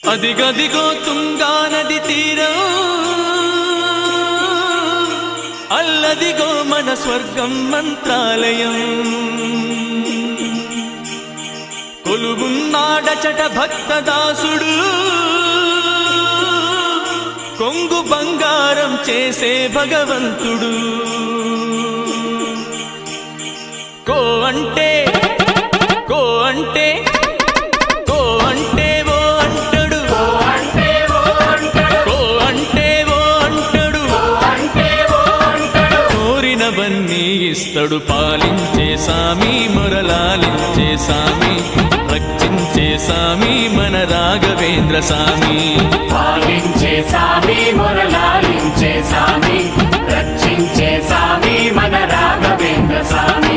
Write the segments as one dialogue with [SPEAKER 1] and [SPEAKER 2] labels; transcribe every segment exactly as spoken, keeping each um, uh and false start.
[SPEAKER 1] అదిగదిగో తుంగా నది తీరం, అల్లదిగో మన స్వర్గం మంత్రాలయం. కొలువున్నాడచట భక్తదాసుడు, కొంగు బంగారం చేసే భగవంతుడు. కో అంటే కో అంటే కో అంటే ఓ అంటాడు, కో అంటే ఓ అంటాడు, కోరినవన్నీ ఇస్తాడు. పాలించే సామి, మొరలాలించే సామి, రక్షించే సామి మన రాఘవేంద్ర సామి.
[SPEAKER 2] పాలించే సామి, మొరలాలించే సామి, రక్షించే సామి మన రాఘవేంద్ర సామి.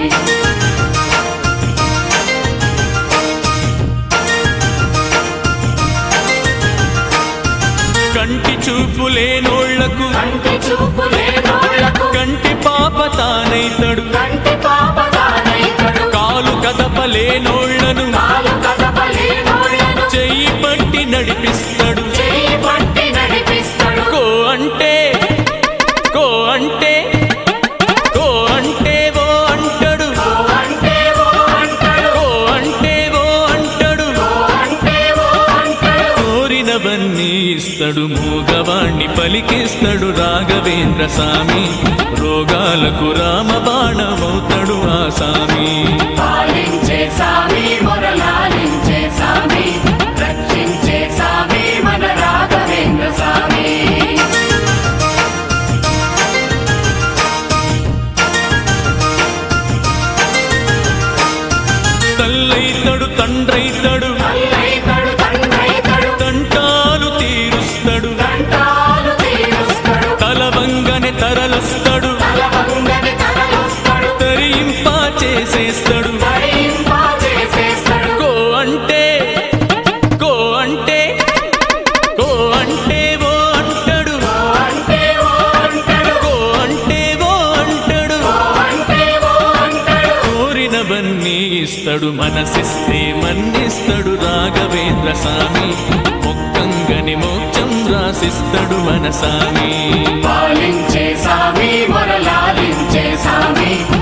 [SPEAKER 1] కంటి చూపు లేనోళ్లకు,
[SPEAKER 2] కంటి చూపు లేనోళ్లకు
[SPEAKER 1] కంటి పాప తానైతడు,
[SPEAKER 2] కంటి పాప తానైతడు.
[SPEAKER 1] కాలు కదపలేనోళ్లను,
[SPEAKER 2] కాలు కదపలేనోళ్లను
[SPEAKER 1] చెయ్యి పట్టి నడిపిస్తాడు,
[SPEAKER 2] చెయ్యి పట్టి నడిపిస్తాడు.
[SPEAKER 1] కో అంటే కో అంటే కో అంటే ఓ అంటాడు,
[SPEAKER 2] కో అంటే ఓ అంటాడు,
[SPEAKER 1] కో అంటే ఓ అంటాడు,
[SPEAKER 2] కో అంటే ఓ అంటాడు.
[SPEAKER 1] కోరినవన్నీ ఇస్తాడు. మూగవాణ్ణి పలికిస్తాడు రాఘవేంద్ర సామి, రోగాలకు రామబాణమవుతాడు ఆ సామి.
[SPEAKER 2] పాలించే సామి, మొరలాలించే సామి, రక్షించే సామి మన రాఘవేంద్ర సామి.
[SPEAKER 1] తల్లైతడు తండ్రైతడు,
[SPEAKER 2] తల్లైతడు తండ్రైతడు,
[SPEAKER 1] తంటాలు తీరుస్తాడు,
[SPEAKER 2] తంటాలు తీరుస్తాడు.
[SPEAKER 1] తలవంగని తరలుస్తాడు,
[SPEAKER 2] తలవంగని తరలుస్తాడు,
[SPEAKER 1] తరింపా చేసేస్తాడు.
[SPEAKER 2] తరింపా చేసేస్తాడు.
[SPEAKER 1] కో అంటే కో అంటే కో అంటే ఓ అంటాడు,
[SPEAKER 2] కో అంటే ఓ అంటాడు,
[SPEAKER 1] కో అంటే ఓ అంటాడు,
[SPEAKER 2] కో అంటే ఓ అంటాడు.
[SPEAKER 1] కోరినవన్నీ ఇస్తాడు. మనసిస్తే మన్నిస్తాడు రాఘవేంద్ర సామి, మొక్కంగని మోక్షం రాసిస్తాడు మన సామి.
[SPEAKER 2] పాలించే సామి, మొరలాలించే సామి,